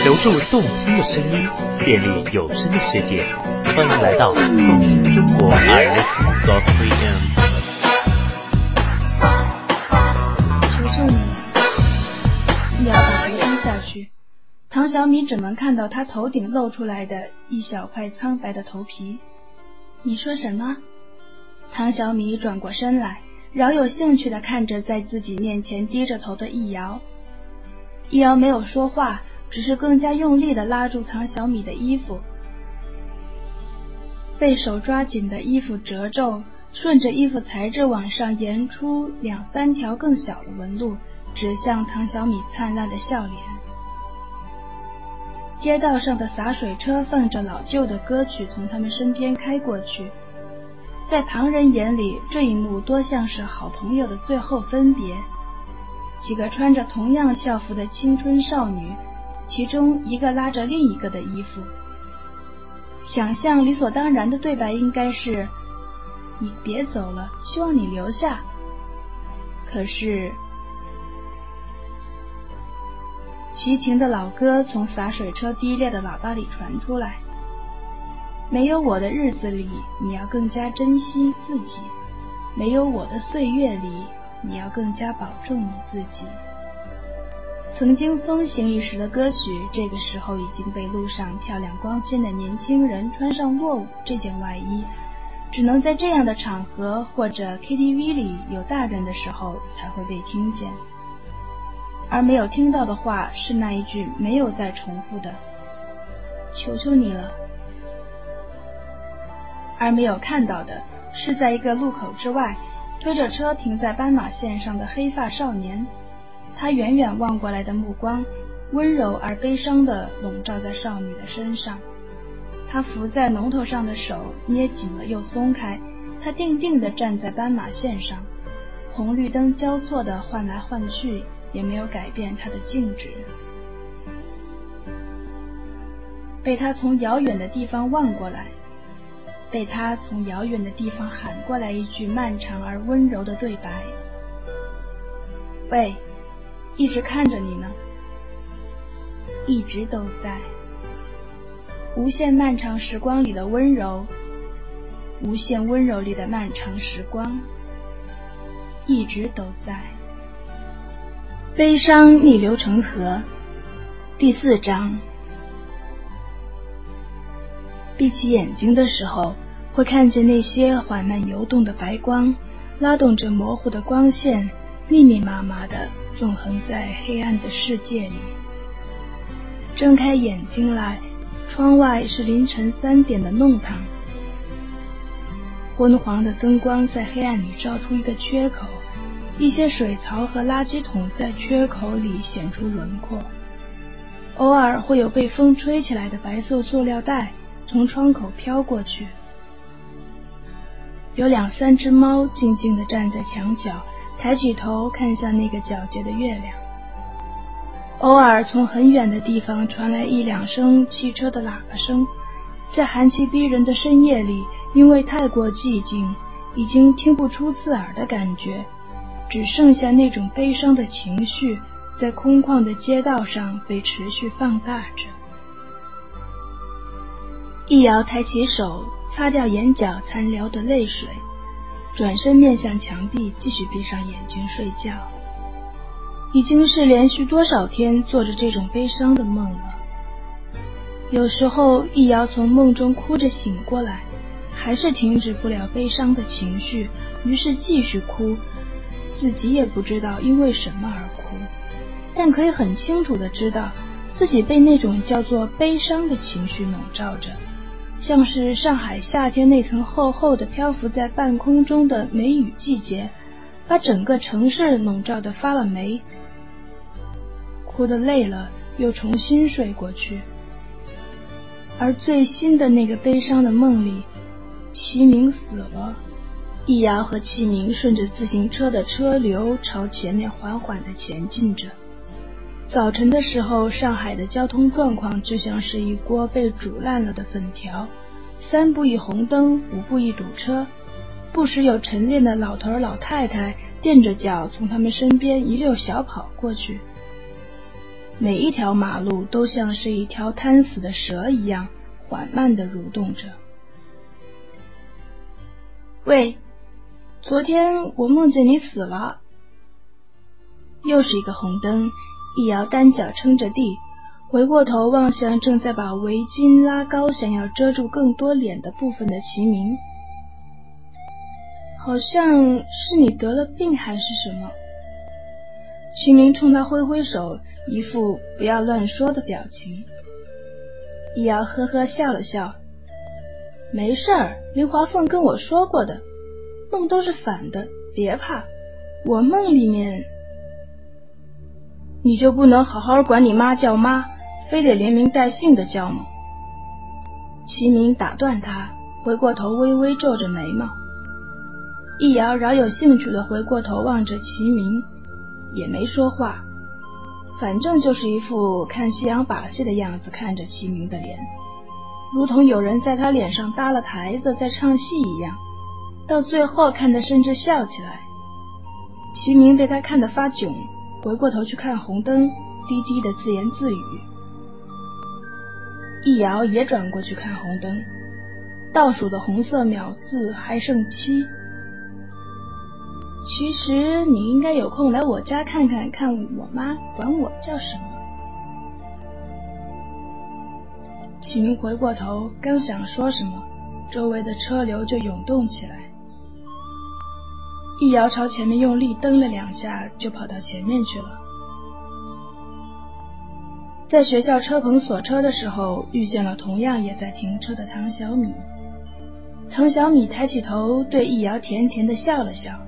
留住动听的声音，建立有声的世界。欢迎来到动听中国 iListen.3M。 求求你了，一摇把头低下去，唐小米只能看到他头顶露出来的一小块苍白的头皮。你说什么？唐小米转过身来，饶有兴趣地看着在自己面前低着头的易遥。易遥没有说话，只是更加用力地拉住唐小米的衣服。被手抓紧的衣服褶皱，顺着衣服材质往上延出2-3条更小的纹路，指向唐小米灿烂的笑脸。街道上的洒水车放着老旧的歌曲从他们身边开过去，在旁人眼里，这一幕多像是好朋友的最后分别。几个穿着同样校服的青春少女，其中一个拉着另一个的衣服。想象理所当然的对白应该是：你别走了，希望你留下。可是齐秦的老歌从洒水车低劣的喇叭里传出来：没有我的日子里，你要更加珍惜自己；没有我的岁月里，你要更加保重你自己。曾经风行一时的歌曲，这个时候已经被路上漂亮光鲜的年轻人穿上落伍这件外衣，只能在这样的场合或者 KTV 里有大人的时候才会被听见。而没有听到的话是那一句没有再重复的：求求你了。而没有看到的是，在一个路口之外，推着车停在斑马线上的黑发少年，他远远望过来的目光温柔而悲伤地笼罩在少女的身上。他扶在龙头上的手捏紧了又松开，他定定地站在斑马线上，红绿灯交错地换来换去，也没有改变他的静止。被他从遥远的地方望过来，被他从遥远的地方喊过来一句漫长而温柔的对白：喂，一直看着你呢，一直都在。无限漫长时光里的温柔，无限温柔里的漫长时光，一直都在。悲伤逆流成河，第4章。闭起眼睛的时候，会看见那些缓慢游动的白光，拉动着模糊的光线，密密麻麻地纵横在黑暗的世界里。睁开眼睛来，窗外是凌晨3点的弄堂，昏黄的灯光在黑暗里照出一个缺口，一些水槽和垃圾桶在缺口里显出轮廓，偶尔会有被风吹起来的白色塑料袋从窗口飘过去。有2-3只猫静静地站在墙角，抬起头看向那个皎洁的月亮。偶尔从很远的地方传来1-2声汽车的喇叭声，在寒气逼人的深夜里，因为太过寂静，已经听不出刺耳的感觉，只剩下那种悲伤的情绪在空旷的街道上被持续放大着。易遥抬起手擦掉眼角残留的泪水，转身面向墙壁，继续闭上眼睛睡觉。已经是连续多少天做着这种悲伤的梦了。有时候易遥从梦中哭着醒过来，还是停止不了悲伤的情绪，于是继续哭，自己也不知道因为什么而哭，但可以很清楚地知道自己被那种叫做悲伤的情绪笼罩着，像是上海夏天那层厚厚的漂浮在半空中的梅雨季节，把整个城市笼罩得发了霉。哭得累了，又重新睡过去。而最新的那个悲伤的梦里，齐明死了。易遥和齐明顺着自行车的车流朝前面缓缓地前进着。早晨的时候，上海的交通状况就像是一锅被煮烂了的粉条，3步一红灯，5步一堵车，不时有晨练的老头老太太垫着脚从他们身边一溜小跑过去。 每一条马路都像是一条贪死的蛇一样缓慢地蠕动着。喂，昨天我梦见你死了。又是一个红灯，易遥单脚撑着地，回过头望向正在把围巾拉高想要遮住更多脸的部分的齐明。好像是你得了病还是什么？齐明冲他挥挥手，一副不要乱说的表情。易遥呵呵笑了笑，没事儿，林华凤跟我说过的，梦都是反的，别怕，我梦里面。你就不能好好管你妈叫妈，非得连名带姓的叫吗？齐明打断他，回过头微微皱着眉毛。易遥饶有兴趣地回过头望着齐明，也没说话，反正就是一副看西洋把戏的样子看着齐明的脸，如同有人在他脸上搭了台子在唱戏一样，到最后看得甚至笑起来。齐明被他看得发窘，回过头去看红灯，低低的自言自语。易遥也转过去看红灯，倒数的红色秒字还剩7。其实你应该有空来我家看看，看我妈管我叫什么。齐明回过头，刚想说什么，周围的车流就涌动起来。易遥朝前面用力蹬了2下，就跑到前面去了。在学校车棚锁车的时候，遇见了同样也在停车的唐小米。唐小米抬起头，对易遥甜甜地笑了笑。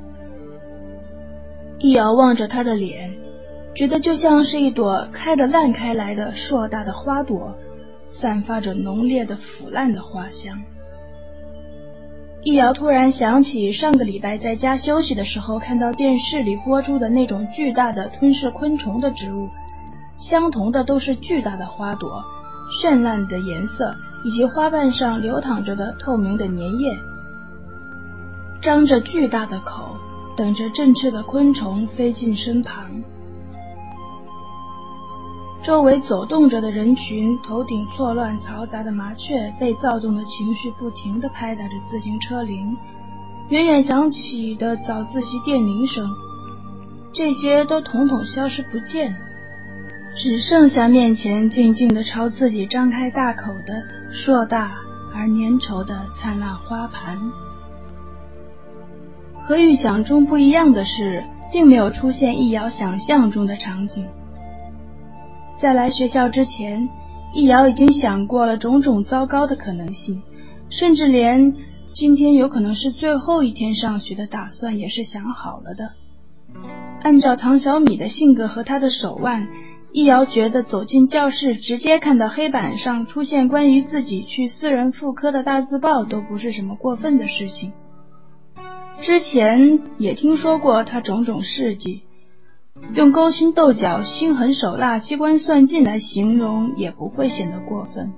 易遥望着他的脸，觉得就像是一朵开得烂开来的硕大的花朵，散发着浓烈的腐烂的花香。易遥突然想起上个礼拜在家休息的时候看到电视里播出的那种巨大的吞噬昆虫的植物，相同的都是巨大的花朵，绚烂的颜色，以及花瓣上流淌着的透明的粘液，张着巨大的口，等着振翅的昆虫飞进身旁。周围走动着的人群，头顶错乱嘈杂的麻雀，被躁动的情绪不停地拍打着自行车铃，远远响起的早自习电铃声，这些都统统消失不见，只剩下面前静静地朝自己张开大口的硕大而粘稠的灿烂花盘。和预想中不一样的是，并没有出现易遥想象中的场景。在来学校之前，易遥已经想过了种种糟糕的可能性，甚至连今天有可能是最后一天上学的打算也是想好了的。按照唐小米的性格和他的手腕，易遥觉得走进教室直接看到黑板上出现关于自己去私人妇科的大字报都不是什么过分的事情。之前也听说过他种种事迹，用勾心斗角、心狠手辣、机关算尽来形容也不会显得过分。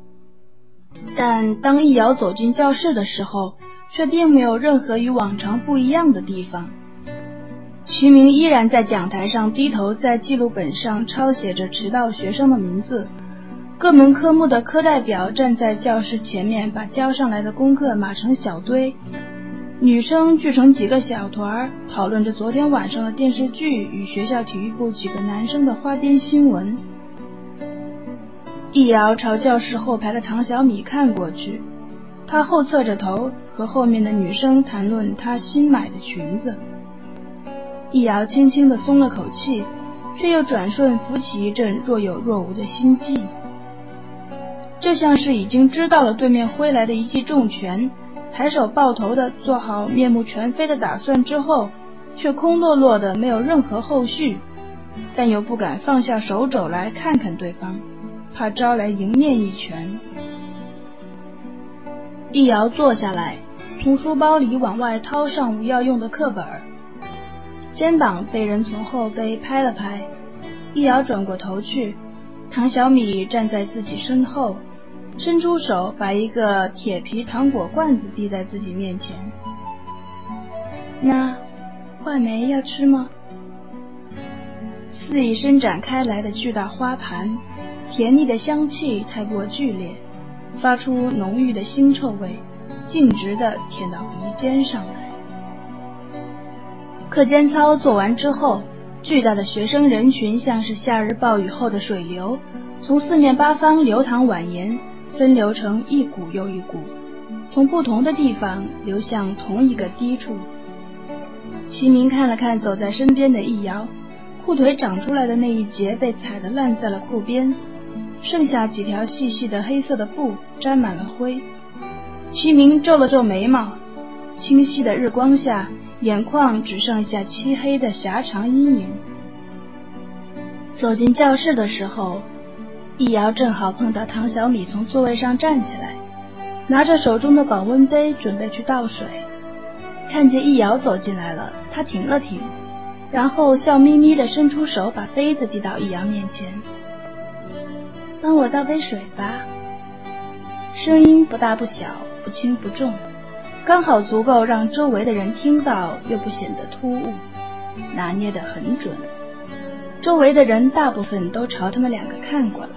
但当易遥走进教室的时候，却并没有任何与往常不一样的地方。齐明依然在讲台上低头在记录本上抄写着迟到学生的名字，各门科目的科代表站在教室前面，把交上来的功课码成小堆，女生聚成几个小团，讨论着昨天晚上的电视剧与学校体育部几个男生的花边新闻。易遥朝教室后排的唐小米看过去，他后侧着头和后面的女生谈论她新买的裙子。易遥轻轻地松了口气，却又转瞬浮起一阵若有若无的心悸，就像是已经知道了对面挥来的一记重拳，抬手抱头的做好面目全非的打算之后，却空落落的没有任何后续，但又不敢放下手肘来看看对方，怕招来迎面一拳。易遥坐下来，从书包里往外掏上午要用的课本，肩膀被人从后背拍了拍，易遥转过头去，唐小米站在自己身后，伸出手把一个铁皮糖果罐子递在自己面前。那话梅要吃吗？ 肆意伸展开来的巨大花盘，甜腻的香气太过剧烈，发出浓郁的腥臭味，径直地舔到鼻尖上来。课间操做完之后，巨大的学生人群像是夏日暴雨后的水流，从四面八方流淌蜿蜒，分流成一股又一股，从不同的地方流向同一个低处。齐明看了看走在身边的易遥，裤腿长出来的那一截被踩得烂在了裤边，剩下几条细细的黑色的布沾满了灰。齐明皱了皱眉毛，清晰的日光下，眼眶只剩下漆黑的狭长阴影。走进教室的时候，易遥正好碰到唐小米从座位上站起来，拿着手中的保温杯准备去倒水。看见易遥走进来了，他停了停，然后笑眯眯地伸出手把杯子递到易遥面前。帮我倒杯水吧。声音不大不小，不轻不重，刚好足够让周围的人听到，又不显得突兀，拿捏得很准。周围的人大部分都朝他们两个看过来。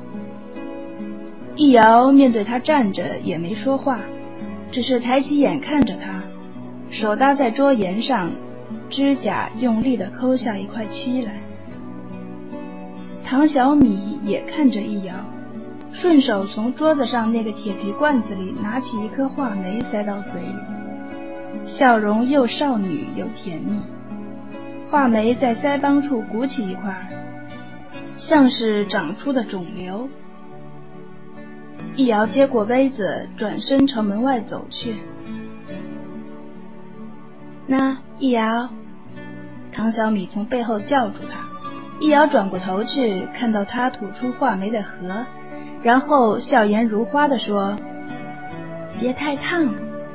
易遥面对他站着也没说话，只是抬起眼看着他，手搭在桌沿上，指甲用力地抠下一块漆来。唐小米也看着易遥，顺手从桌子上那个铁皮罐子里拿起一颗话梅塞到嘴里，笑容又少女又甜蜜。话梅在腮帮处鼓起一块，像是长出的肿瘤。易遥接过杯子，转身朝门外走去。那易遥，唐小米从背后叫住他。易遥转过头去，看到他吐出话梅的核，然后笑颜如花地说：别太烫。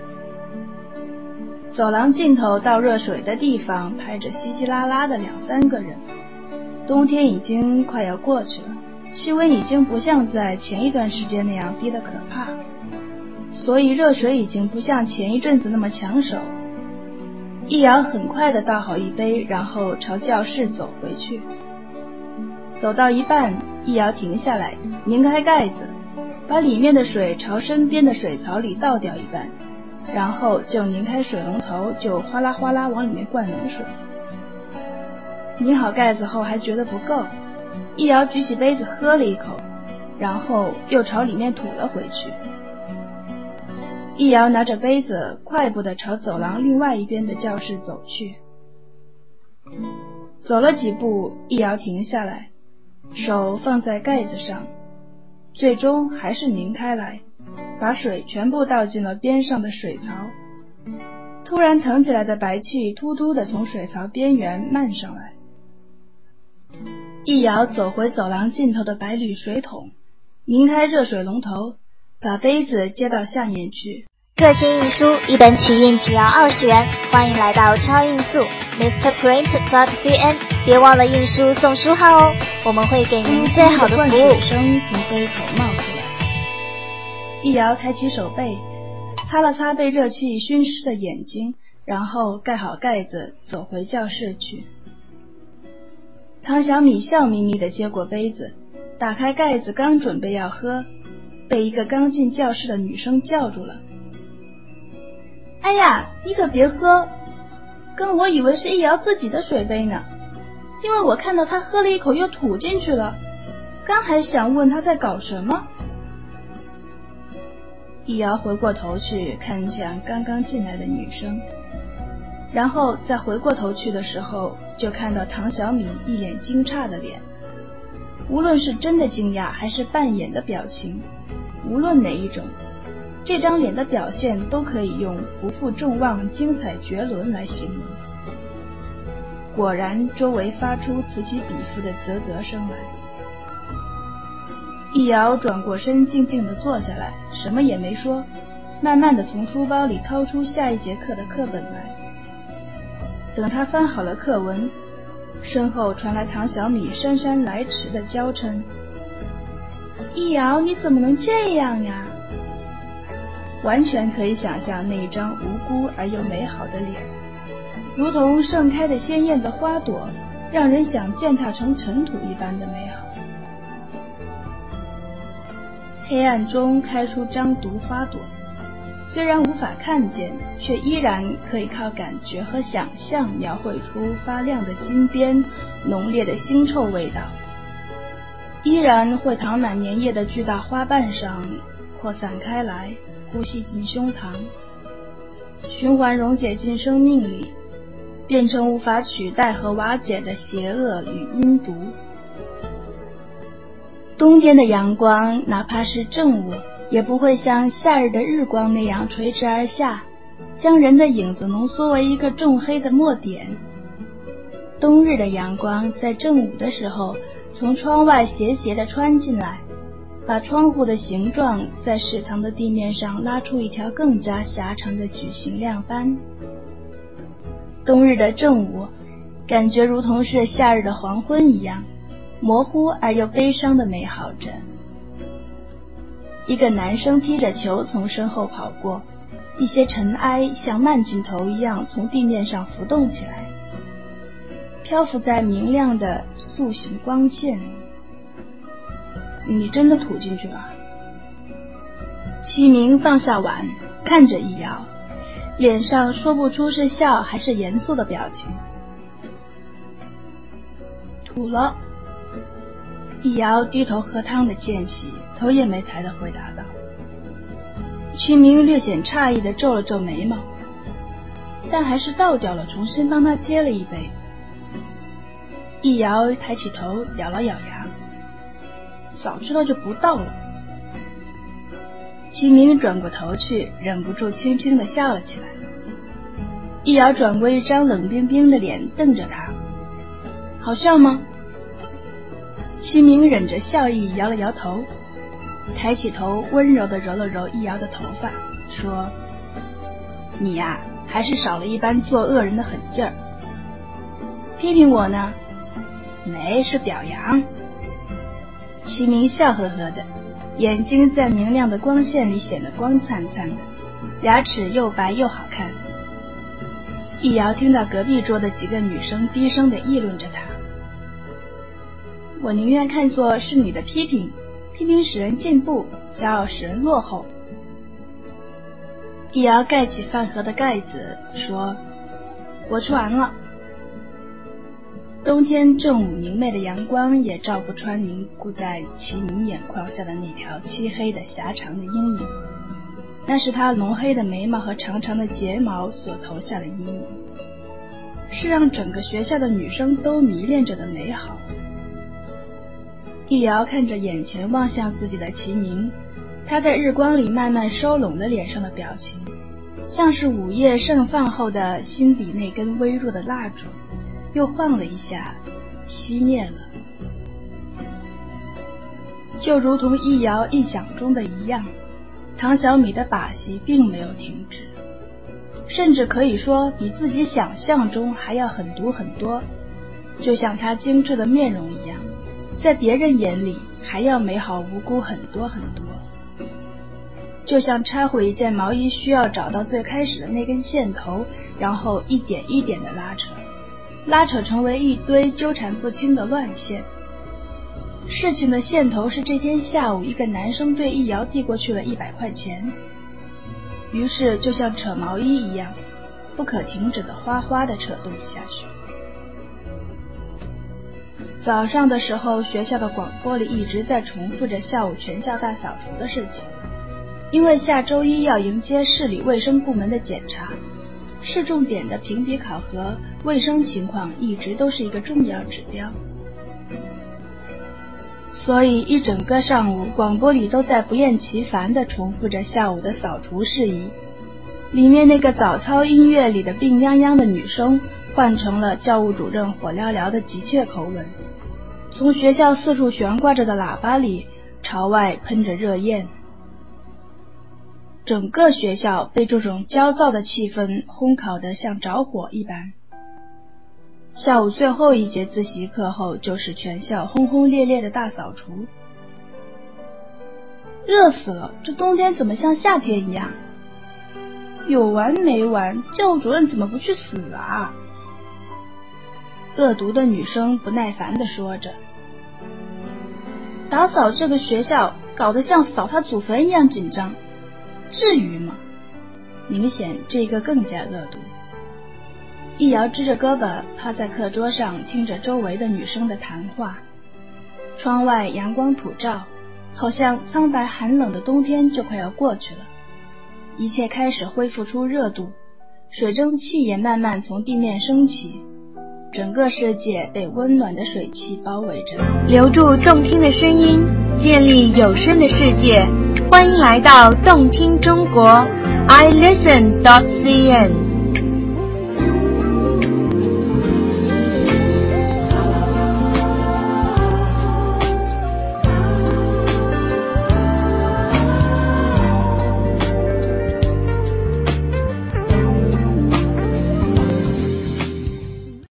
走廊尽头倒热水的地方排着稀稀拉拉的两三个人。冬天已经快要过去了，气温已经不像在前一段时间那样低得可怕，所以热水已经不像前一阵子那么抢手。易遥很快地倒好一杯，然后朝教室走回去。走到一半，易遥停下来，拧开盖子，把里面的水朝身边的水槽里倒掉一半，然后就拧开水龙头，就哗啦哗啦往里面灌冷水。拧好盖子后还觉得不够，易遥举起杯子喝了一口，然后又朝里面吐了回去。易遥拿着杯子快步地朝走廊另外一边的教室走去。走了几步，易遥停下来，手放在盖子上，最终还是拧开来，把水全部倒进了边上的水槽。突然腾起来的白气突突地从水槽边缘漫上来。易遥走回走廊尽头的白铝水桶，拧开热水龙头，把杯子接到下面去。 个性印书一本起印只要20元，欢迎来到超印速 mrprint.cn， 别忘了印书送书号哦，我们会给您最好的服务。 水声从杯口冒出来。易遥抬起手背，擦了擦被热气熏湿的眼睛，然后盖好盖子，走回教室去。唐小米笑眯眯地接过杯子，打开盖子，刚准备要喝，被一个刚进教室的女生叫住了。哎呀，你可别喝，跟我以为是易遥自己的水杯呢，因为我看到他喝了一口又吐进去了，刚还想问他在搞什么。易遥回过头去看向刚刚进来的女生，然后再回过头去的时候，就看到唐小米一脸惊诧的脸。无论是真的惊讶还是扮演的表情，无论哪一种，这张脸的表现都可以用不负众望、精彩绝伦来形容。果然，周围发出此起彼伏的啧啧声来。易遥转过身，静静地坐下来，什么也没说，慢慢地从书包里掏出下一节课的课本来。等他翻好了课文，身后传来唐小米姗姗来迟的娇嗔：易遥，你怎么能这样呀？完全可以想象那一张无辜而又美好的脸，如同盛开的鲜艳的花朵， 让人想践踏成尘土一般的美好。黑暗中开出张毒花朵，虽然无法看见，却依然可以靠感觉和想象描绘出发亮的金边、浓烈的腥臭味道，依然会躺满粘液的巨大花瓣上扩散开来，呼吸进胸膛，循环溶解进生命里，变成无法取代和瓦解的邪恶与阴毒。冬天的阳光，哪怕是正午，也不会像夏日的日光那样垂直而下，将人的影子浓缩为一个重黑的墨点。冬日的阳光在正午的时候从窗外斜斜地穿进来，把窗户的形状在食堂的地面上拉出一条更加狭长的矩形亮斑。冬日的正午，感觉如同是夏日的黄昏一样，模糊而又悲伤地美好着。一个男生踢着球从身后跑过，一些尘埃像慢镜头一样从地面上浮动起来，漂浮在明亮的塑形光线里。你真的吐进去了？齐明放下碗，看着易遥，脸上说不出是笑还是严肃的表情。吐了。易遥低头喝汤的间隙，头也没抬地回答道。齐明略显诧异地皱了皱眉毛，但还是倒掉了，重新帮他接了一杯。易遥抬起头，咬了咬牙，早知道就不倒了。齐明转过头去，忍不住轻轻地笑了起来。易遥转过一张冷冰冰的脸瞪着他，好笑吗？齐明忍着笑意摇了摇头，抬起头温柔地揉了揉易遥的头发，说：你呀，还是少了一般做恶人的狠劲儿。批评我呢？没，是表扬。齐明笑呵呵的，眼睛在明亮的光线里显得光灿灿的，牙齿又白又好看。易遥听到隔壁桌的几个女生低声地议论着他，我宁愿看作是你的批评，批评使人进步，骄傲使人落后。易遥盖起饭盒的盖子，说：我吃完了。冬天正午明媚的阳光也照不穿凝固在齐明眼眶下的那条漆黑的狭长的阴影，那是他浓黑的眉毛和长长的睫毛所投下的阴影，是让整个学校的女生都迷恋着的美好。易遥看着眼前望向自己的齐明，他在日光里慢慢收拢的脸上的表情，像是午夜盛放后的心底那根微弱的蜡烛，又晃了一下，熄灭了。就如同易遥臆想中的一样，唐小米的把戏并没有停止，甚至可以说比自己想象中还要狠毒很多，就像她精致的面容一样，在别人眼里还要美好无辜很多很多。就像拆毁一件毛衣需要找到最开始的那根线头，然后一点一点的拉扯成为一堆纠缠不清的乱线。事情的线头是这天下午一个男生对易遥递过去了100块钱，于是就像扯毛衣一样，不可停止的哗哗地扯动下去。早上的时候，学校的广播里一直在重复着下午全校大扫除的事情，因为下周一要迎接市里卫生部门的检查，市重点的评比考核，卫生情况一直都是一个重要指标。所以一整个上午，广播里都在不厌其烦地重复着下午的扫除事宜。里面那个早操音乐里的病殃殃的女生，换成了教务主任火燎燎的急切口吻。从学校四处悬挂着的喇叭里，朝外喷着热焰。整个学校被这种焦躁的气氛烘烤得像着火一般。下午最后一节自习课后，就是全校轰轰烈烈的大扫除。热死了，这冬天怎么像夏天一样？有完没完？教务主任怎么不去死啊？ 恶毒的女生不耐烦地说着。打扫这个学校搞得像扫他祖坟一样紧张，至于吗？明显这个更加恶毒。易遥支着胳膊趴在课桌上，听着周围的女生的谈话。窗外阳光普照，好像苍白寒冷的冬天就快要过去了。一切开始恢复出热度，水蒸气也慢慢从地面升起，整个世界被温暖的水汽包围着。 留住动听的声音，建立有声的世界。欢迎来到动听中国 iListen.cn。